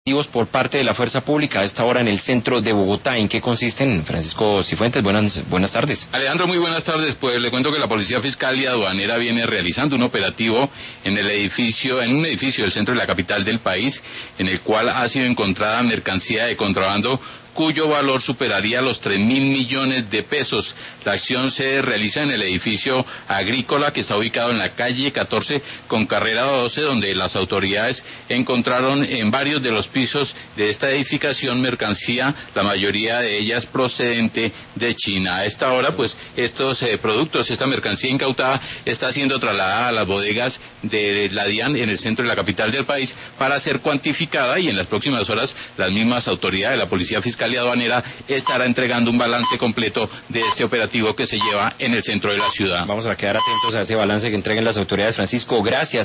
por parte de la fuerza pública a esta hora en el centro de Bogotá. ¿En qué consisten, Francisco Cifuentes? Buenas tardes. Alejandro, muy buenas tardes. Pues le cuento que la Policía Fiscal y Aduanera viene realizando un operativo en un edificio del centro de la capital del país, en el cual ha sido encontrada mercancía de contrabando cuyo valor superaría los 3.000 millones de pesos. La acción se realiza en el edificio agrícola que está ubicado en la calle 14 con carrera 12, donde las autoridades encontraron en varios de los pisos de esta edificación mercancía, la mayoría de ellas procedente de China. A esta hora, pues, estos productos, esta mercancía incautada está siendo trasladada a las bodegas de la DIAN en el centro de la capital del país para ser cuantificada, y en las próximas horas las mismas autoridades de la Policía Fiscal y Aduanera estará entregando un balance completo de este operativo que se lleva en el centro de la ciudad. Vamos a quedar atentos a ese balance que entreguen las autoridades. Francisco, gracias.